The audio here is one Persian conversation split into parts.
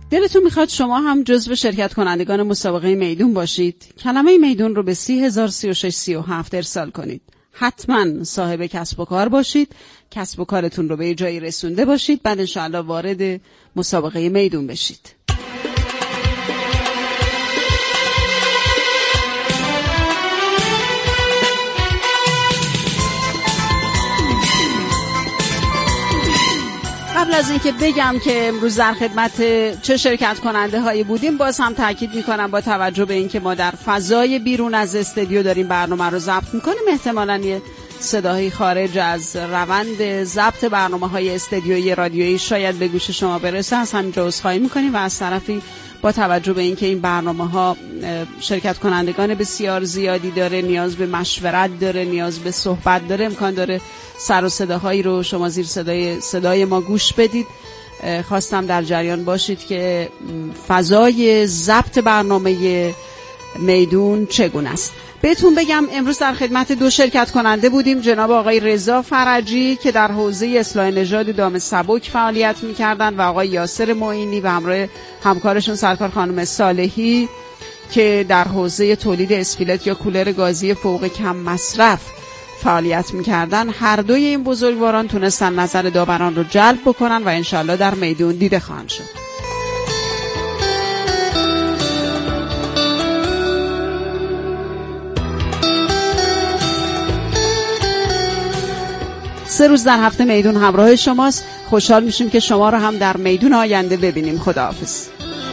دلتون میخواد شما هم جزو شرکت کنندگان مسابقه میدون باشید؟ کلمه میدون رو به 30,3637 ارسال کنید. حتما صاحب کسب و کار باشید، کسب و کارتون رو به جایی رسونده باشید، بعد انشاءالله وارد مسابقه میدون بشید. قبل از اینکه بگم که امروز در خدمت چه شرکت کننده هایی بودیم، باز هم تاکید میکنم با توجه به اینکه ما در فضای بیرون از استودیو داریم برنامه رو ضبط میکنیم، احتمالاً یه صداهایی خارج از روند ضبط برنامه‌های استودیویی رادیویی شاید به گوش شما برسه، از همینجا عذرخواهی میکنیم و از طرفی با توجه به اینکه این برنامه‌ها شرکت کنندگان بسیار زیادی داره، نیاز به مشورت داره، نیاز به صحبت داره، امکان داره سر و صداهایی رو شما زیر صدای ما گوش بدید. خواستم در جریان باشید که فضای ضبط برنامه میدون چگونه است. بهتون بگم امروز در خدمت دو شرکت کننده بودیم، جناب آقای رضا فرجی که در حوزه اصلاح نژاد دام سبک فعالیت می‌کردند و آقای یاسر معینی و همراه همکارشون سرکار خانم صالحی که در حوزه تولید اسپیلت یا کولر گازی فوق کم مصرف فعالیت می‌کردند. هر دوی این بزرگواران تونستن نظر داوران رو جلب بکنن و انشالله در میدون دیده خواهند شد. سه روز در هفته میدون همراه شماست. خوشحال میشیم که شما رو هم در میدون آینده ببینیم. خداحافظ.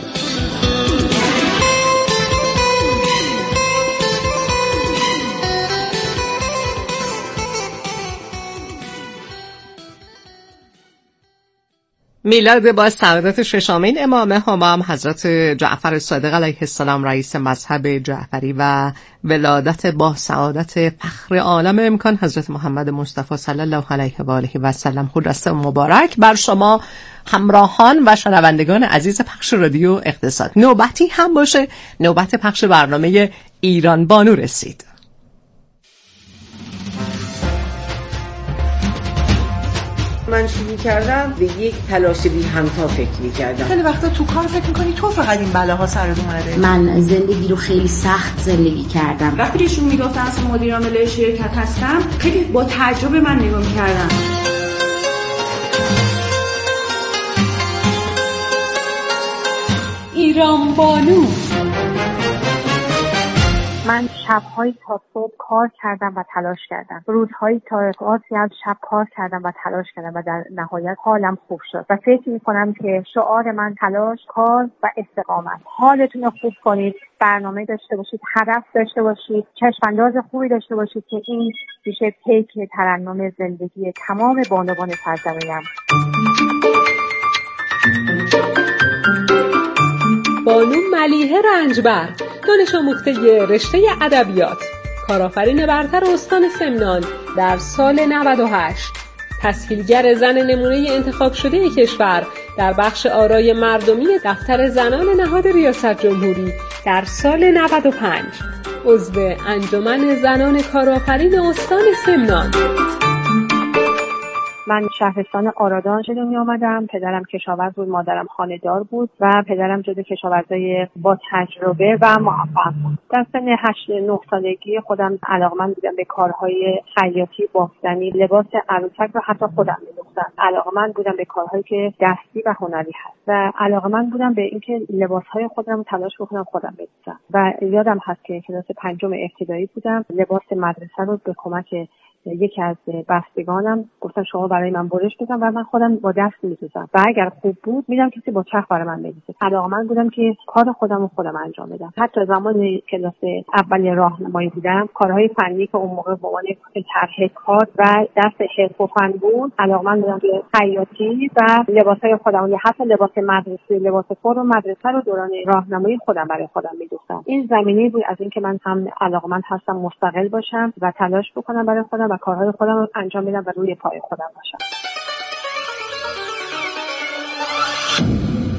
میلاد با سعادت ششمین امام همام حضرت جعفر صادق علیه السلام رئیس مذهب جعفری و ولادت با سعادت فخر عالم امکان حضرت محمد مصطفی صلی الله علیه و آله و سلم خورسته مبارک بر شما همراهان و شنوندگان عزیز پخش رادیو اقتصاد. نوبتی هم باشه، نوبت پخش برنامه ایران بانو رسید. من شروع کردم به یک تلاش بی همتا فکر می‌کردم. خیلی وقتا تو کار فکر می‌کنی تو فقط این بلاها سرت اومده. من زندگی رو خیلی سخت زندگی کردم. وقتی ایشون میگفتن از مدیر عامل شرکت هستم، خیلی با تعجب من نگاه می‌کردم. ایران بانو. من شب‌هایی تا صبح کار کردم و تلاش کردم. روزهایی تا آسی از شب کار کردم و تلاش کردم و در نهایت حالم خوب شد. و فکر می‌کنم که شعار من تلاش، کار و استقامت. حالتون رو خوب کنید، برنامه داشته باشید، هدف داشته باشید، چشم‌انداز خوبی داشته باشید که این میشه پیک ترنم زندگی تمام بانوان سرزمینم. بانو ملیحه رنجبر، دانش آموخته رشته ادبیات، کارآفرین برتر استان سمنان در سال 98، تسهیلگر زن نمونه انتخاب شده کشور در بخش آرای مردمی دفتر زنان نهاد ریاست جمهوری در سال 95، عضو انجمن زنان کارآفرین استان سمنان. من شهرستان آرادان به دنیا آمدم. پدرم کشاورز بود، مادرم خانه‌دار بود و پدرم جزو کشاورزای با تجربه و موفق بود. در سن 8-9 سالگی خودم علاقه‌مند بودم به کارهای خیاطی، بافتنی، لباس عروسک رو حتی خودم می‌دوختم. علاقه‌مند بودم به کارهایی که دستی و هنری هست و علاقه‌مند بودم به اینکه لباس‌های خودم رو تلاش بکنم خودم بدوزم. و یادم هست که کلاس 5 ابتدایی بودم، لباس مدرسه رو به کمک یکی از بستگانم گفتن شما برای من برش بزن و من خودم با دست می‌دوزم و اگر خوب بود میدم کسی با چرخ برای من بدوزه. علاقه‌مند بودم که کار خودم رو خودم انجام بدم. حتی زمان کلاس اول راهنمایی بودم، کارهای فنی که اون موقع به عنوان طرح کار و درس حرف و فن بود، علاقه‌مند بودم به خیاطی و لباسای خودم، یا حتی لباس مدرسه، لباس فرم مدرسه رو دوران راهنمایی خودم برای خودم می‌دوختم. این زمینه بود از اینکه من هم علاقه‌مند هستم مستقل باشم و تلاش بکنم برای خودم و کارهای خودم رو انجام بدم و روی پای خودم باشم.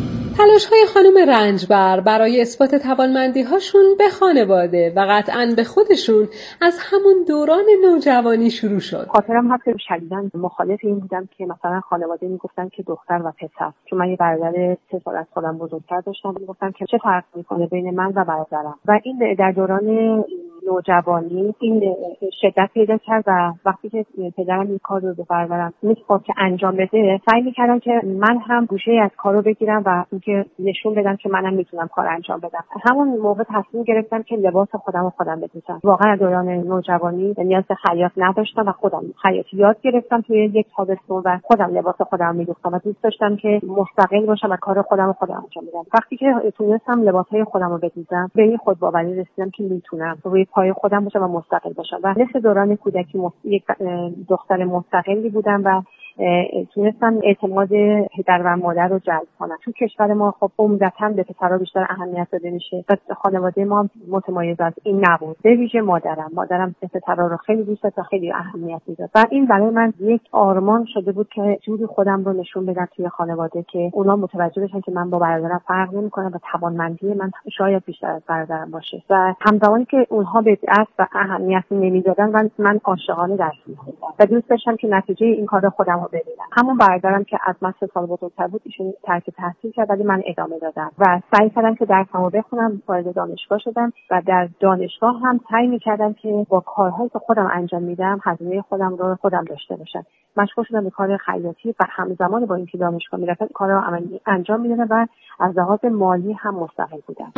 تلاش‌های خانم رنجبر برای اثبات توانمندی‌هاشون به خانواده و قطعاً به خودشون از همون دوران نوجوانی شروع شد. خاطرم هست که شدیداً مخالف این بودم که مثلا خانواده میگفتن که دختر و پسر، چون من یه برادر 3 سال از خودم بزرگتر داشتم، میگفتن که چه فرق میکنه بین من و برادرم. و این در دوران نوجوانی این شدت پیدا کرد و وقتی که پدرم این کار رو به برادرم میخواست که انجام بده، سعی میکردم که من هم گوشه از کارو بگیرم و اینکه نشون بدم که منم میتونم کار انجام بدم. همون موقع تصمیم گرفتم که لباس خودم بدوزم. واقعا دوران نوجوانی نیاز به خیاط نداشتم و خودم خیاطی یاد گرفتم توی یک تابستون و خودم لباس خودم میدوختم و دوست داشتم که مستقل باشم و کار خودم انجام بدم. وقتی که تونستم لباسهای خودم رو بدوزم، به این خودباوری رسیدم که میتونم روی پای خودم باشم و مستقل باشم و مثل دوران کودکی یک دختر مستقلی بودم و تونستم اعتماد پدر و مادر رو جلب کنم. تو کشور ما خب عمدتاً به پسرها بیشتر اهمیت داده میشه و خانواده ما متمایز از این نبود. به ویژه مادرم پسرها رو خیلی دوست داشت و خیلی اهمیت میداد و این برای من یک آرمان شده بود که جوری خودم رو نشون بدم توی خانواده که اونا متوجه بشن که من با برادرم فرق نمی‌کنم و توانمندی من شاید بیشتر از برادرم باشه. و همزمانی که اونها به اصل و اهمیت نمیدادن من عاشقانه درس می‌خوندم و دوست داشتم که نتیجه این کار خودم رو ببینم. همون برادرم که از من 3 سال بزرگتر بود، ایشون ترک تحصیل کرد ولی من ادامه دادم و سعی کردم که درسمو بخونم. وارد دانشگاه شدم و در دانشگاه هم سعی می‌کردم که با کارهایی که خودم انجام میدم هزینه خودم رو خودم داشته باشم. مشغول شدم به کار خیاطی و همزمان با اینکه دانشگاه میرفتم کارا عملی انجام میدادم و از لحاظ مالی هم مستقل بودم.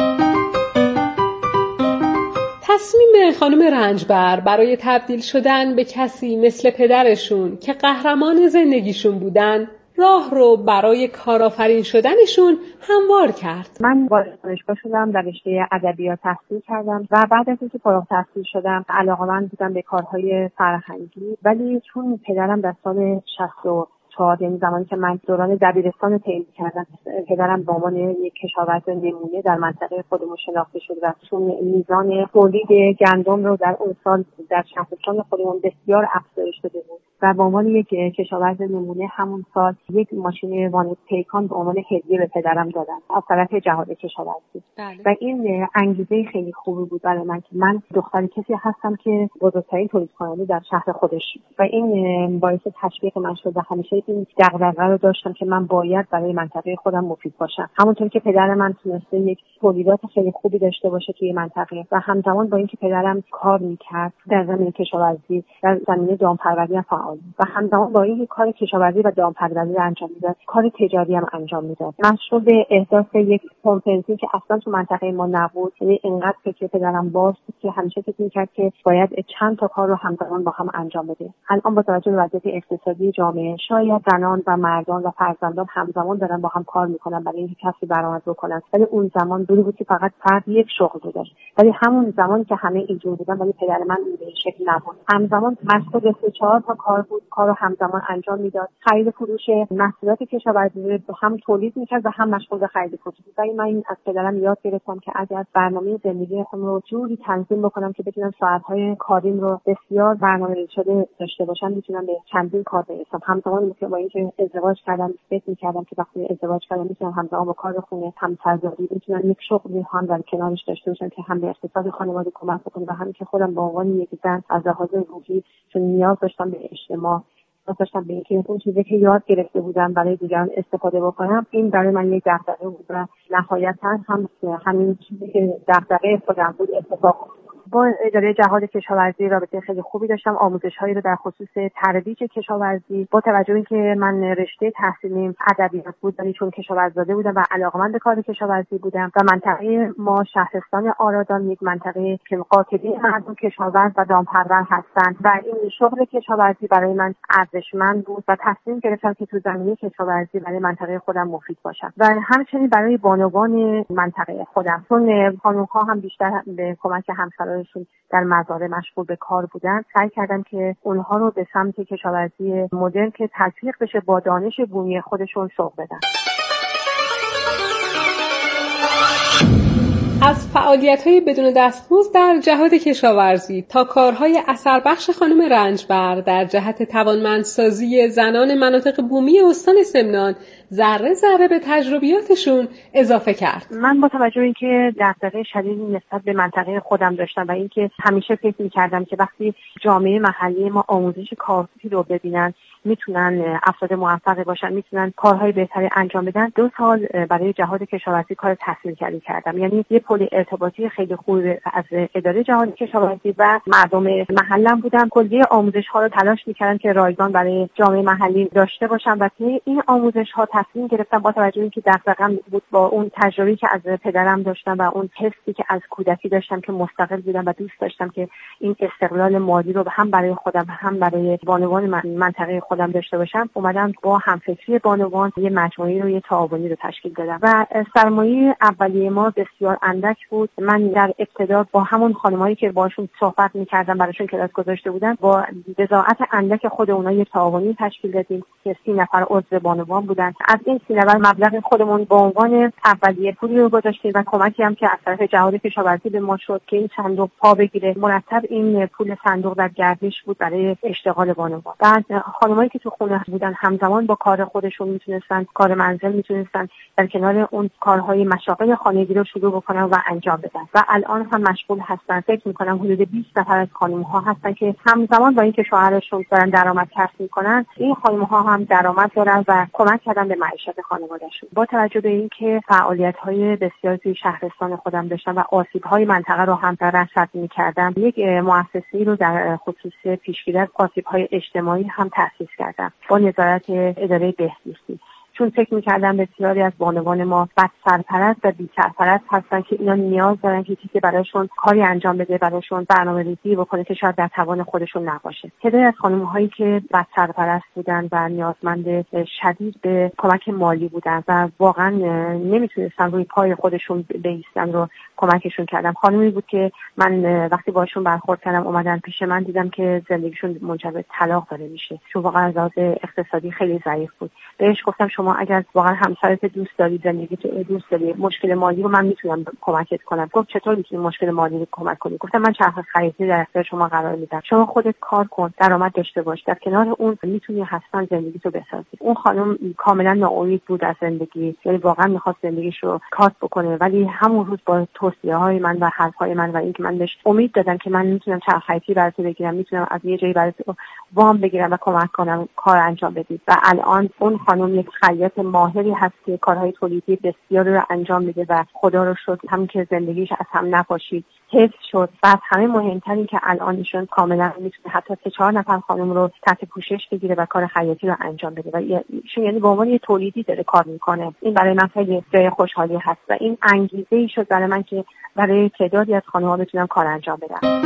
تصمیم خانم رنجبر برای تبدیل شدن به کسی مثل پدرشون که قهرمان زندگیشون بودن، راه رو برای کارآفرین شدنشون هموار کرد. من وارد دانشگاه شدم، در رشته ادبیات تحصیل کردم و بعد از اینکه فارغ التحصیل شدم علاقه‌مند بودم به کارهای فرهنگی، ولی چون پدرم در سال 64 یعنی زمانی که من دوران دبیرستان طی کردم، پدرم به عنوان یک کشاورز نمونه در منطقه خودمون شناخته شد و چون میزان تولید گندم رو در اون سال در شهرستان خودمون بسیار افزایش داده بود و به عنوان یک کشاورز نمونه همون سال یک ماشین وان پیکان به عنوان هدیه به پدرم دادن از طرف جهاد کشاورزی. و این انگیزه خیلی خوبی بود برای من که من دختر کسی هستم که بزرگترین تولید کننده در شهر خودش و این باعث تشویق من شد و همیشه این دغدغه رو داشتم که من باید برای منطقه خودم مفید باشم. همونطور که پدر من تونسته یک تولیدات خیلی خوبی داشته باشه توی منطقه و همزمان با اینکه پدرم کار میکرد در زمینه کشاورزی، در زمینه دامپروری فعال و همزمان با اینکه کار کشاورزی و دامپروری رو انجام میداد، کار تجاری هم انجام میداد. مشروع به احداث یک پمپنزی که اصلا تو منطقه ما نبود، یعنی اینقدر فکر پدرم باز بود که همیشه فکر میکرد که باید چند تا کار رو همزمان با هم انجام بده. الان با توجه به وضعیت اقتصادی جامعه شاید زنان و مردان و فرزندان همزمان دارن با هم کار میکنن برای اینکه کسبی درآمد بکنن، ولی اون زمان دوری بود که فقط فرد یک شغل رو داشت. ولی همون زمانی که همه اینجور بودن ولی پدر من به این شکل نبود. همزمان مشغول به 3-4 تا کار بود، کارو همزمان انجام میداد. خرید فروش محصولات کشاورزی هم تولید میکرد و هم مشغول به خرید فروش بود. من از پدرم یاد گرفتم که اگر برنامه زندگی خودم رو جوری تنظیم بکنم که بتونم ساعت‌های کاریم رو بسیار برنامه‌ریزی شده داشته باشم، میتونم به چندین کار برسم. همزمان با اینکه ازدواج کردم فکر می‌کردم که وقتی ازدواج کردم میتونم همزمان با کار خونه همسرزادی میتونم یک شغلی هم در کنارش داشته باشم که هم به اقتصاد خانواده کمک بکنه و هم که خودم به عنوان یک زن از لحاظ روحی چون نیاز داشتم به اجتماع، داشتم به اینکه اون چیزی که یاد گرفته بودم برای دیگران استفاده بکنم، این برای من یک دغدغه بود و نهایتاً هم همین چیزی که دغدغه خودم بود اتفاق با اداره جهاد کشاورزی رابطه خیلی خوبی داشتم. آموزش‌هایی رو در خصوص ترویج کشاورزی با توجه به اینکه من رشته تحصیلیم ادبیات بود ولی چون کشاورزاده بودم و علاقه‌مند به کار کشاورزی بودم و منطقه ما شهرستان آرادان یک منطقه که قاطبه مردم کشاورز و دامپرور هستند و این شغل کشاورزی برای من ارزشمند بود و تصمیم گرفتم که تو زمینه کشاورزی برای منطقه خودم مفید باشم و همچنین برای بانوان منطقه خودم، چون خانم‌ها هم بیشتر به کمک همسران در مزارع مشغول به کار بودن، سعی کردم که اونها رو به سمت کشاورزی مدرن که تطبیق بشه با دانش بومی خودشون سوق بدن. از فعالیت‌های بدون دستمزد در جهاد کشاورزی تا کارهای اثربخش خانم رنجبر در جهت توانمندسازی زنان مناطق بومی استان سمنان ذره ذره به تجربیاتشون اضافه کرد. من با توجه به اینکه دغدغه شدیدی نسبت به منطقه خودم داشتم و اینکه همیشه فکر می‌کردم که وقتی جامعه محلی ما آموزش کارفتی رو ببینن میتونن افراد موفقی باشن، میتونن کارهای بهتری انجام بدن. 2 سال برای جهاد کشاورزی کار تحصیلگری کردم، یعنی یه پل ارتباطی خیلی خوب از اداره جهاد کشاورزی و مردم محلم بودم. کلیه آموزش‌ها رو تلاش می‌کردم که رایگان برای جامعه محلی داشته باشم و طی این آموزش‌ها تصمیم گرفتم با توجه به اینکه دغدغه‌ام بود، با اون تجربه‌ای که از پدرم داشتم و اون حسی که از کودکی داشتم که مستقل بودم و دوست داشتم که این استقلال مالی رو هم برای خودم هم برای بانوان منطقه خودم داشته باشم، اومدم با همفکری بانوان یه مجموعه رو، یه تعاونی رو تشکیل دادم و سرمایه اولیه ما بسیار اندک بود. من در ابتدا با همون خانمایی که باشون صحبت می‌کردم، براشون کلاس گذاشته بودم، با بضاعت اندک خود اونها یه تعاونی تشکیل دادیم که 30 نفر عضو بانوان بودن. از این 30 نفر مبلغ خودمون به عنوان اولیه پولی رو گذاشتیم و کمکی هم که از طرف جهاد کشاورزی به ما شد که این صندوق پا بگیره. مرتب این پول صندوق در گردش بود برای اشتغال بانوان. بعد خانمایی که تو خونه بودن همزمان با کار خودشون میتونستن کار منزل میتونستن در کنار اون کارهای مشاغل خانگی رو شروع بکنن و انجام بدن و الان هم مشغول هستن. فکر میکنم حدود 20 نفر از خانم‌ها هستن که همزمان با اینکه شوهرشون دارن درآمد کسب میکنن، این خانم‌ها هم درآمد دارن و کمک کردن به معیشت خانواده‌شون. با توجه به اینکه فعالیت‌های بسیار توی شهرستان خودم داشتم و آسیب‌های منطقه رو هم رصد می‌کردم، یک مؤسسه‌ای رو در خصوص پیشگیری از آسیب‌های اجتماعی هم تأسیس کردم با نظارت اداره بهزیستی، چون فکر می‌کردم بسیاری از بانوان ما بد سرپرست و بی سرپرست هستن که اینا نیاز دارن که کسی براشون کاری انجام بده، براشون برنامه‌ریزی بکنه که شاید در توان خودشون نباشه. تعدادی از خانم‌هایی که بد سرپرست بودن و نیازمند شدید به کمک مالی بودن و واقعا نمیتونستن روی پای خودشون بایستن رو کمکشون کردم. خانمی بود که من وقتی باشون برخورد کردم اومدن پیش من، دیدم که زندگیشون منجر به طلاق داره میشه، چون واقعا از لحاظ اقتصادی خیلی ضعیف بود. بهش گفتم شما اگر واقعا همسرت دوست داری، زندگیت دوست داری، مشکل مالی رو من میتونم کمکت کنم. گفت چطور میتونی مشکل مالی رو کمک کنی؟ گفتم من چرخ خریدی در اختیار شما قرار میدم، شما خودت کار کن، درآمد داشته باش، در کنار اون میتونی حتما زندگیتو بسازی. اون خانم کاملا ناامید بود از زندگی، یعنی واقعا میخواست زندگیش رو کات بکنه، ولی همون روز با توصیه‌های من و حرف‌های من و اینکه من بهش امید دادم که من میتونم چرخ خریدی برات بگیرم، میتونم از یه جایی برات وام بگیرم و کمک کنم کار انجام بدید. و الان اون خانم یک خیاط ماهری هست که کارهای تولیدی بسیاری رو انجام میده و خدا رو شکر هم که زندگیش از هم نپاشید، حفظ شد. و از همه مهمتر این که الان ایشون کاملا میتونه حتی 3-4 نفر خانم رو تحت پوشش بگیره و کار خیاطی رو انجام بده و ایشون یعنی به عنوان یه تولیدی داره کار میکنه. این برای من خیلی جای خوشحالی هست و این انگیزه‌ای شد برای من که برای تعدادی از خانم‌ها بتونم کار انجام بدم.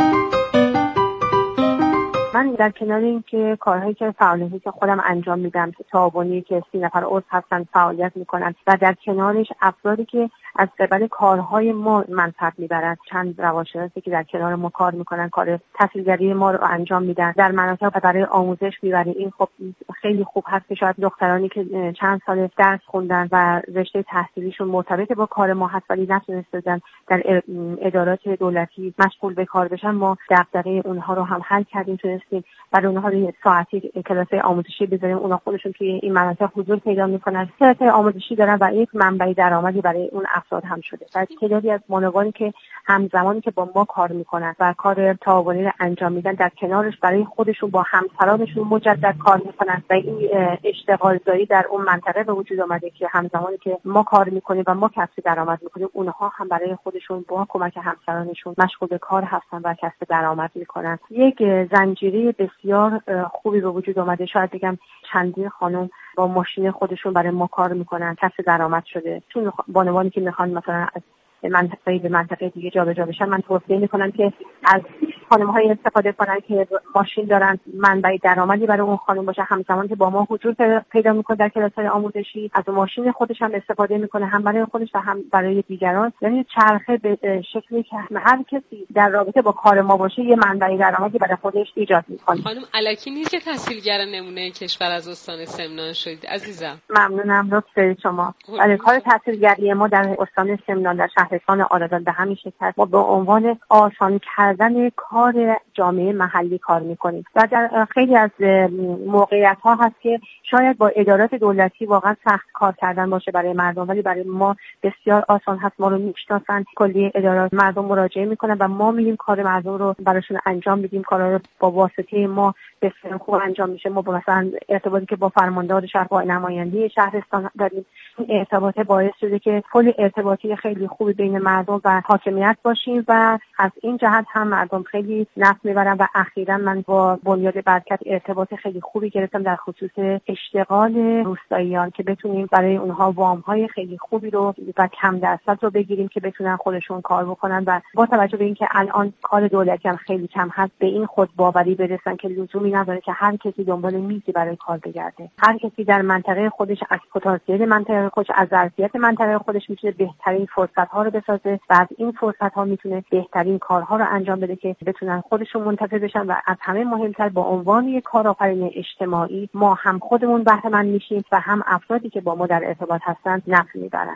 من در کنار این که کارهایی که فعالیتی که خودم انجام میدم، تعاونی که 30 نفر عضو هستن فعالیت میکنن و در کنارش افرادی که از قبل کارهای ما منفعت میبرن، چند روانشناسی که در کنار ما کار میکنن، کار تحصیلگری ما رو انجام میدن، در مناطق برای آموزش میبریم. این خب خیلی خوب هست که شاید دخترانی که چند سال درس خوندن و رشته تحصیلیشون مرتبط با کار ما هست ولی نتونستن در ادارات دولتی مشغول به کار بشن، ما دغدغه اونها رو هم حل کردیم، تونستیم برای اونها یه ساعتی کلاس آموزشی بذاریم. اونها خودشون توی این مناطق حضور پیدا میکنن، کلاس آموزشی دارن و یک منبع درآمدی برای اون افراد هم شده. و تعدادی از بانوانی که همزمانی که با ما کار میکنن و کار تعاونی رو انجام میدن، در کنارش برای خودشون با همسرانشون مجدد کار میکنن و این اشتغال داری در اون منطقه به وجود اومده که همزمانی که ما کار میکنیم و ما کسب درآمد میکنیم، اونها هم برای خودشون با کمک همسرانشون مشغول به کار هستن و کسب درآمد میکنن. یک زنجیره بسیار خوبی به وجود اومده. شاید بگم چندین خانم با ماشین خودشون برای ما کار میکنن، کسب درآمد شده. چون بانوانی که میخوان مثلا از منطقه به منطقه دیگه جابجا بشن، من توصیه میکنم که از خانم‌های استفاده کنن که ماشین دارن، منبع درآمدی برای اون خانم باشه، همزمان که با ما حضور پیدا میکنه در کلاس‌های آموزشی، از ماشین خودش هم استفاده میکنه، هم برای خودش و هم برای دیگران. یعنی چرخه به شکلی که هر کسی در رابطه با کار ما باشه یه منبع درآمدی برای خودش ایجاد میکنه. خانم الکی نیست که تحصیلگر نمونه کشور از استان سمنان شدید عزیزم. ممنونم، لطف دارید شما. برای کار تحصیلگری ما در استان سمنان در شهر شهرستان آرادان به همین شکل ما به عنوان آسان کردن کار جامعه محلی کار میکنیم و در خیلی از موقعیت‌ها هست که شاید با ادارات دولتی واقعا سخت کار کردن باشه برای مردم، ولی برای ما بسیار آسان هست. ما رو میشناسن، کلی ادارات مردم مراجعه میکنن و ما میریم کار مردم رو براشون انجام میدیم. کارا رو با واسطه ما بسیار خوب انجام میشه. ما با مثلا ارتباطی که با فرماندار شهر با نماینده شهرستان داریم، این ارتباط باعث شده که پل ارتباطی خیلی خوبی بین مردم و حاکمیت باشیم و از این جهت هم مردم خیلی نفع میبرن و اخیراً من با بنیاد برکت ارتباط خیلی خوبی گرفتم در خصوص اشتغال روستاییان که بتونیم برای اونها وام‌های خیلی خوبی رو و کم درصد رو بگیریم که بتونن خودشون کار بکنن و با توجه به اینکه الان کار دولتی هم خیلی کم هست به این خود باوری برسن که لزومی نداره که هر کسی دنبال میزی برای کار بگرده. هر کسی در منطقه خودش از پتانسیل منطقه خودش، از ظرفیت منطقه خودش میتونه بهترین فرصت‌ها رو بسازه و از این فرصت‌ها میتونه بهترین کارها رو انجام بده که بتونن خودشون منتفع بشن و از همه مهمتر با عنوان یک کارآفرین اجتماعی ما هم خودمون بهره مند میشیم و هم افرادی که با ما در ارتباط هستن نفع میبرن.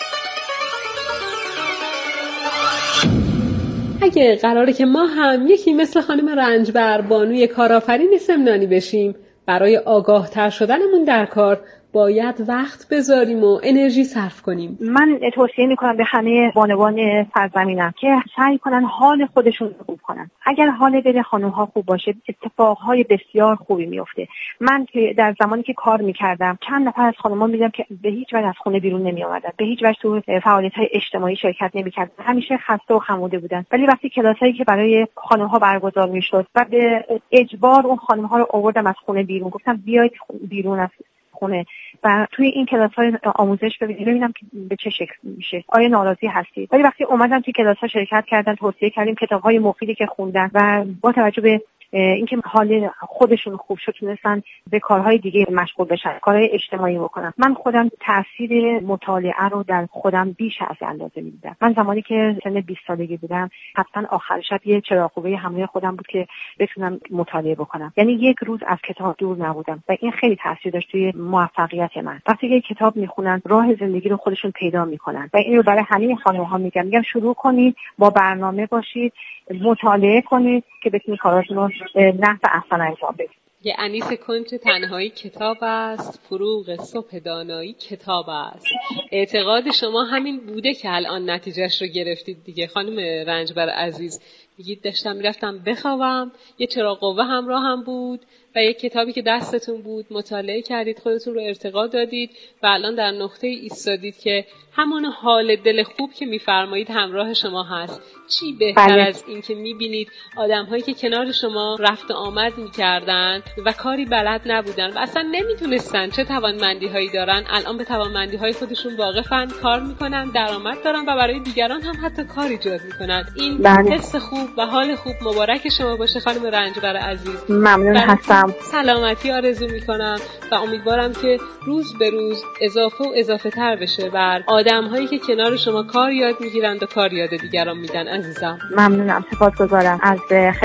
اگه قراره که ما هم یکی مثل خانم رنجبر بانوی کارآفرین سمنانی بشیم، برای آگاه تر شدنمون در کار باید وقت بذاریم و انرژی صرف کنیم. من توصیه میکنم به همه بانوان سرزمینم که سعی کنن حال خودشون رو خوب کنن. اگر حال دل خانم‌ها خوب باشه اتفاقهای بسیار خوبی میفته. من که در زمانی که کار میکردم چند نفر از خانم‌ها میدیدم که به هیچ وجه از خونه بیرون نمیآمدن، به هیچ وجه تو فعالیت‌های اجتماعی شرکت نمی‌کردن، همیشه خسته و خموده بودن. ولی وقتی کلاسایی که برای خانم‌ها برگزار میشد و به اجبار اون خانم‌ها رو آوردم از خونه بیرون، گفتم بیاید بیرون از خونه و توی این کلاس‌های آموزش ببینم که به چه شکل میشه، آیا ناراضی هستید. ولی وقتی اومدن توی کلاس‌ها شرکت کردن، توصیه کردیم کتاب‌های مفیدی که خوندن و با توجه به اینکه حال خودشون خوب شد تونستن به کارهای دیگه مشغول بشن، کارهای اجتماعی بکنن. من خودم تاثیر مطالعه رو در خودم بیش از اندازه می‌دیدم. من زمانی که سن 20 سالگی بودم حتما آخر شب یه چراغ‌قوه همراه خودم بود که بتونم مطالعه بکنم، یعنی یک روز از کتاب دور نبودم و این خیلی تاثیر داشت توی موفقیت من. وقتی که کتاب میخونن راه زندگی رو خودشون پیدا میکنن و این رو برای همه خانم‌ها میگم شروع کنید، با برنامه باشید، مطالعه کنید که بتونید کاراتون رو نحو احسن انجام بدید. یه انیس کنج تنهایی کتاب است، فروغ صبح دانایی کتاب است. اعتقاد شما همین بوده که الان نتیجهش رو گرفتید دیگه. خانم رنجبر عزیز میگید داشتم میرفتم بخوابم، یه چراغ قوه همراه هم بود و یه کتابی که دستتون بود مطالعه کردید، خودتون رو ارتقا دادید و الان در نقطه ایستادید که همون حال دل خوب که میفرمایید همراه شما هست. چی بهتر از این که میبینید آدم‌هایی که کنار شما رفت و آمد میکردن و کاری بلد نبودن و اصلا نمیتونستن چه توانمندی‌هایی دارن، الان به توانمندی‌های خودشون واقفن، کار میکنن، درآمد دارن و برای دیگران هم حتی کار ایجاد میکنن. این حس خوب و حال خوب مبارک شما باشه خانم رنجبر عزیز. ممنون هستم. سلامتی آرزو میکنم و امیدوارم که روز به روز اضافه و اضافه تر بشه بر آدم‌هایی که کنار شما کار یاد میگیرند و کار یاد دیگران میدن. عزیزم ممنونم، سپاسگزارم از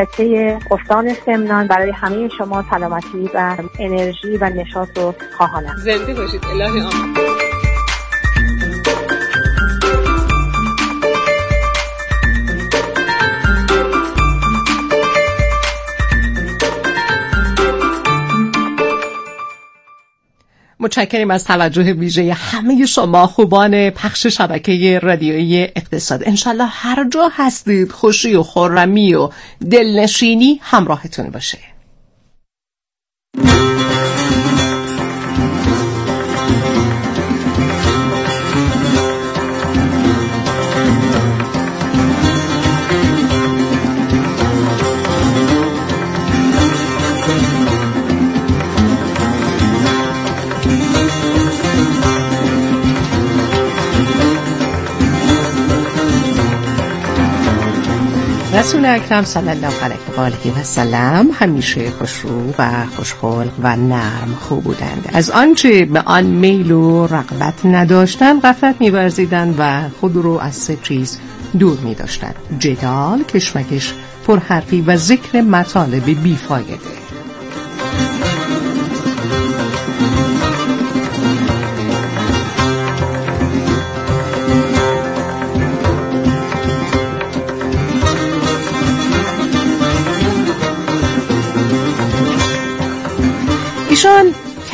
خطه استان سمنان. برای همه شما سلامتی و انرژی و نشاط رو خواهانم. زنده باشید. الهی آمین. متشکریم از توجه ویژه همه شما خوبان پخش شبکه رادیویی اقتصاد. انشالله هر جا هستید خوشی و خرمی و دلنشینی همراهتون باشه. رسول اکرم صلی الله علیه و آله و سلم همیشه خوشرو و خوشخلق و نرم خو بودند. از آنچه به آن میل و رغبت نداشتند غفلت می‌ورزیدند و خود رو از سه چیز دور می‌داشتند: جدال، کشمکش، پرحرفی و ذکر مطالب بیفایده.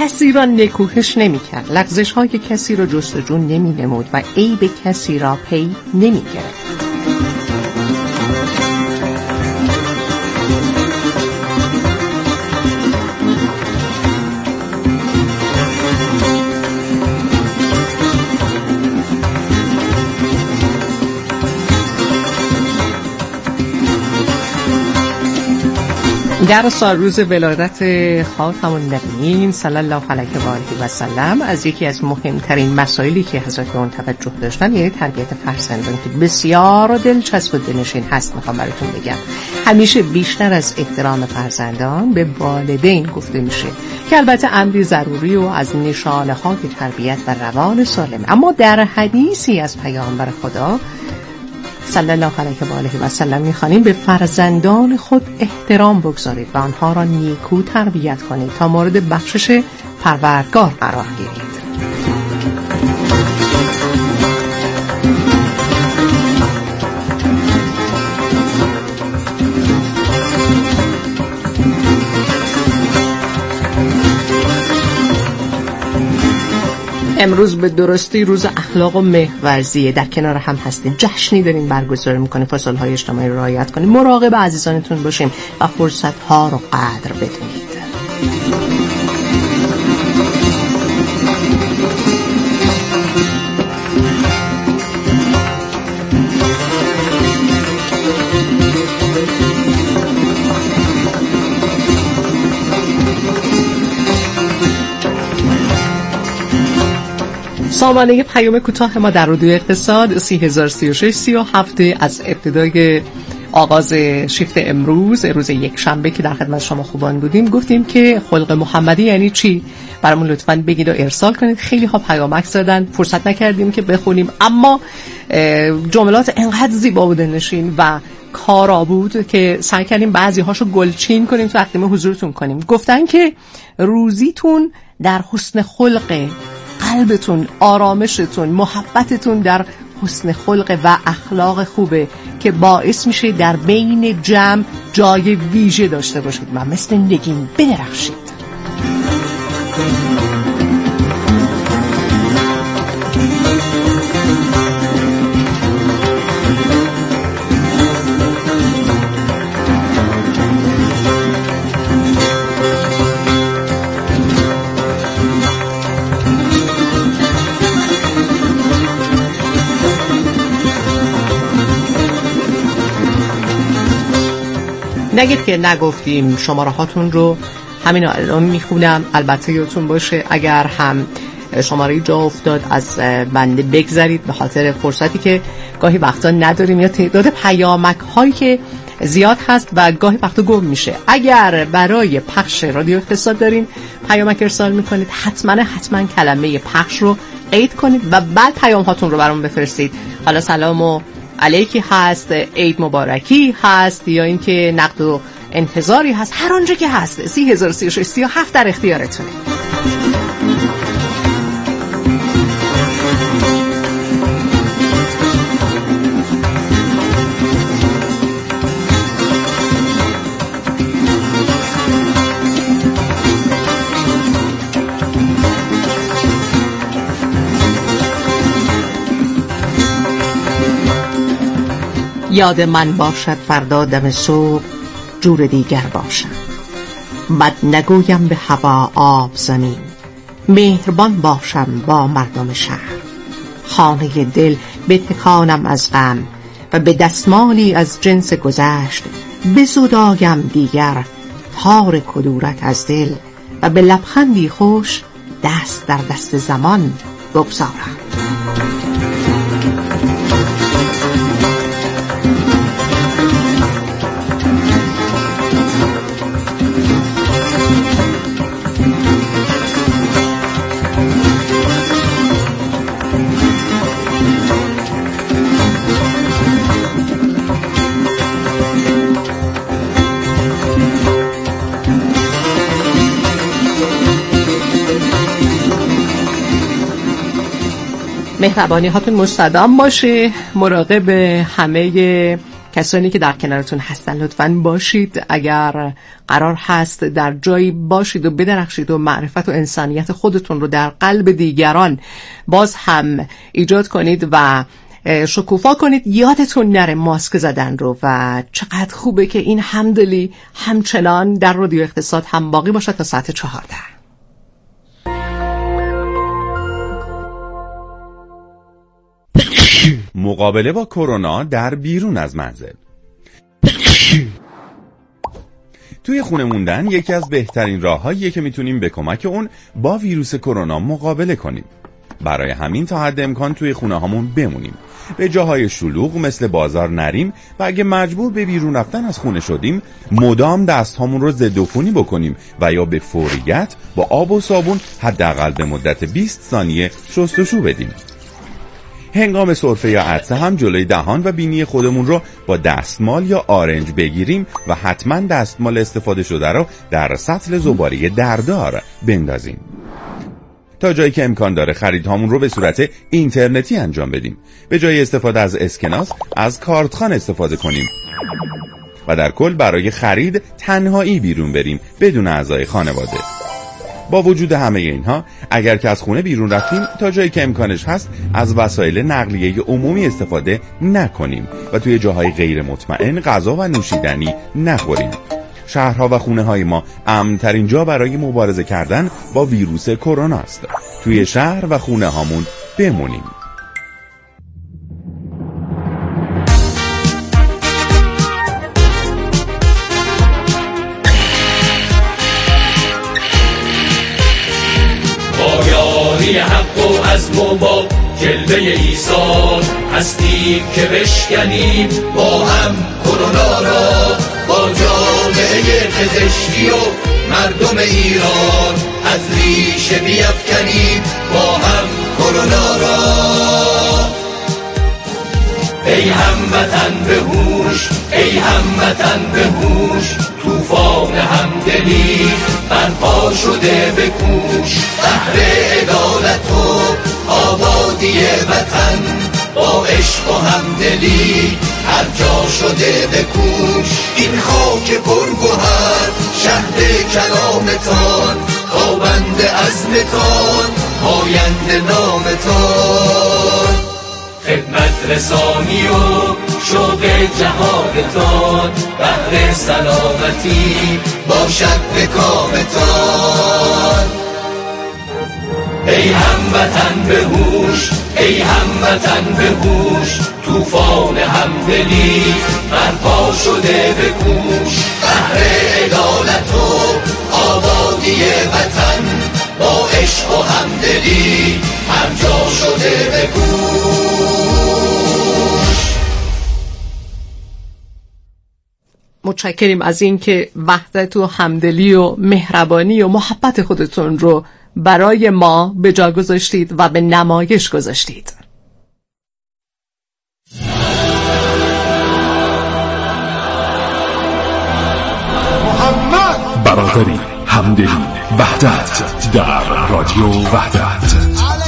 کسی را نکوهش نمی کرد، لغزش های کسی را جستجو نمی نمود و عیب کسی را پی نمی گرفت. در سال روز ولادت خاتم النبیین صلی الله علیه و آله و سلم از یکی از مهمترین مسائلی که حضرت اون توجه داشتن یعنی تربیت فرزندان که بسیار دلچسب و دلنشین هست میخوام براتون بگم. همیشه بیشتر از احترام فرزندان به والدین گفته میشه که البته امری ضروری و از نشانه های تربیت و روان سالم، اما در حدیثی از پیامبر خدا صلی الله علیه و آله و سلم می‌خوانیم به فرزندان خود احترام بگذارید و آنها را نیکو تربیت کنید تا مورد بخشش پروردگار قرار گیرید. امروز به درستی روز اخلاق و مهرورزیه. در کنار هم هستیم، جشنی داریم برگزار میکنیم، فاصله های اجتماعی رو رعایت کنیم، مراقب عزیزانتون باشیم و فرصت ها رو قدر بدونید. سامانه پیام کوتاه ما در رادیو اقتصاد 303637 از ابتدای آغاز شیفت امروز روز یک شنبه که در خدمت شما خوبان بودیم گفتیم که خلق محمدی یعنی چی؟ برامون لطفاً بگید و ارسال کنید. خیلی ها پیامک زدن، فرصت نکردیم که بخونیم، اما جملات انقدر زیبا و دلنشین و کارا بود که سعی کردیم بعضی هاشو گلچین کنیم تو تقدیم حضورتون کنیم. گفتن که روزیتون در حسن خلق، قلبتون، آرامشتون، محبتتون در حسن خلق و اخلاق خوبه که باعث میشه در بین جمع جای ویژه داشته باشید و مثل نگین بدرخشید. نگید که نگفتیم. شماره هاتون رو همین الان میخونم. البته یادتون باشه اگر هم شماره جا افتاد از بنده بگذارید به خاطر فرصتی که گاهی وقتا نداریم یا تعداد پیامک هایی که زیاد هست و گاهی وقتا گم میشه. اگر برای پخش رادیو اقتصاد دارین پیامک ارسال میکنید حتما کلمه پخش رو قید کنید و بعد پیام هاتون رو برام بفرستید. حالا سلام و علیکی هست، عید مبارکی هست، یا اینکه نقد و انتظاری هست، هر آنجا که هست 303637 در اختیارتونه. یاد من باشد فردا دم صبح جور دیگر باشم، بد نگویم به هوا آب زمین، مهربان باشم با مردم شهر، خانه دل بتکانم از غم و به دستمالی از جنس گذشت بزدایم دیگر تار کدورت از دل و به لبخندی خوش دست در دست زمان بگذارم. مهربانی هاتون مستدام باشه. مراقب همه کسانی که در کنارتون هستن لطفاً باشید. اگر قرار هست در جایی باشید و بدرخشید و معرفت و انسانیت خودتون رو در قلب دیگران باز هم ایجاد کنید و شکوفا کنید، یادتون نره ماسک زدن رو. و چقدر خوبه که این همدلی همچنان در رادیو اقتصاد هم باقی باشه تا ساعت 14. مقابله با کرونا در بیرون از منزل. توی خونه موندن یکی از بهترین راه‌هاییه که میتونیم به کمک اون با ویروس کرونا مقابله کنیم. برای همین تا حد امکان توی خونه هامون بمونیم، به جاهای شلوغ مثل بازار نریم و اگه مجبور به بیرون رفتن از خونه شدیم مدام دست هامون رو ضد عفونی بکنیم و یا به فوریت با آب و صابون حداقل به مدت 20 ثانیه شستشو بدیم. هنگام سرفه یا عطسه هم جلوی دهان و بینی خودمون رو با دستمال یا آرنج بگیریم و حتما دستمال استفاده شده رو در سطل زباله دردار بندازیم. تا جایی که امکان داره خریدهامون رو به صورت اینترنتی انجام بدیم. به جای استفاده از اسکناس از کارتخوان استفاده کنیم و در کل برای خرید تنهایی بیرون بریم بدون اعضای خانواده. با وجود همه اینها اگر که از خونه بیرون رفتیم تا جایی که امکانش هست از وسایل نقلیه عمومی استفاده نکنیم و توی جاهای غیر مطمئن غذا و نوشیدنی نخوریم. شهرها و خونه های ما امن‌ترین جا برای مبارزه کردن با ویروس کرونا است. توی شهر و خونه هامون بمونیم. با یاری حق و عزم و با جلوه ایثار هستیم که بشکنیم با هم کرونا را، با جامعه پزشکی و مردم ایران از ریشه بیفکنیم با هم کرونا را. ای هموطن به هوش، ای هموطن به هوش، طوفان همدلی برپا شده به کوش، بهر عدالت و آبادی وطن با عشق و همدلی هر جا شده به کوش. این خاک پرگوهر شهر کلامتان، تابند عزمتان، پاینده نامتان، خدمت رسانی و شوق جهادتان، بهر سلامتی باشد به کامتان. ای هموطن به هوش، ای هموطن به هوش، طوفان همدلی برپا شده به کوش، بهر عدالت و آبادی وطن با عشق و همدلی هر جا شده به کوش. متشکریم از این که وحدت و همدلی و مهربانی و محبت خودتون رو برای ما به جا گذاشتید و به نمایش گذاشتید. برادری، همدلی، وحدت در رادیو وحدت.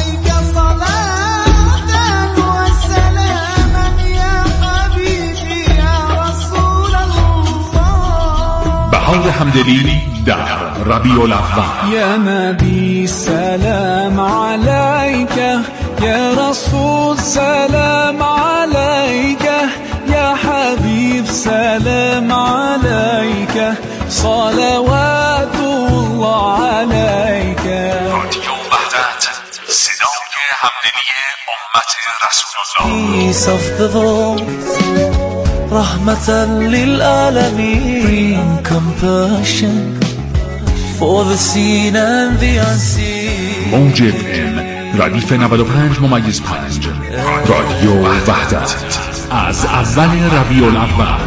بهار همدلی در ربیع الاول. یا نبی سلام علیک، یا رسول سلام علیک، یا حبیب سلام علیک، صلوات الله علیک. رادیو وحدت، صدای همدلی امت رسول الله. Peace of the voice, رحمة للعالمين, bring compassion for the seen and the unseen. موج FM ردیف 95.5 رادیو وحدت از اول ربیع الاول.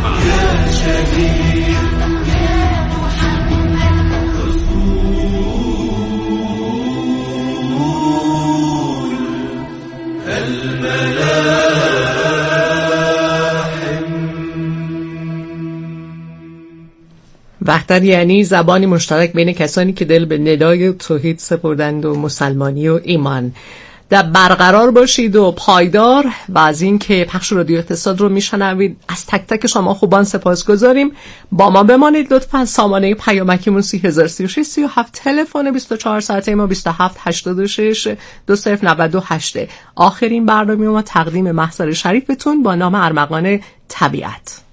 وحدت یعنی زبانی مشترک بین کسانی که دل به ندای توحید سپردند و مسلمانی و ایمان. در برقرار باشید و پایدار و از این که پخش رادیو اقتصاد رو میشنوید از تک تک شما خوبان سپاسگزاریم. با ما بمانید لطفاً. سامانه پیامکیمون 3036 37 تلفن 24 ساعته ما 27 86 2098. آخرین برنامه ما تقدیم محضر شریفتون با نام ارمغان طبیعت.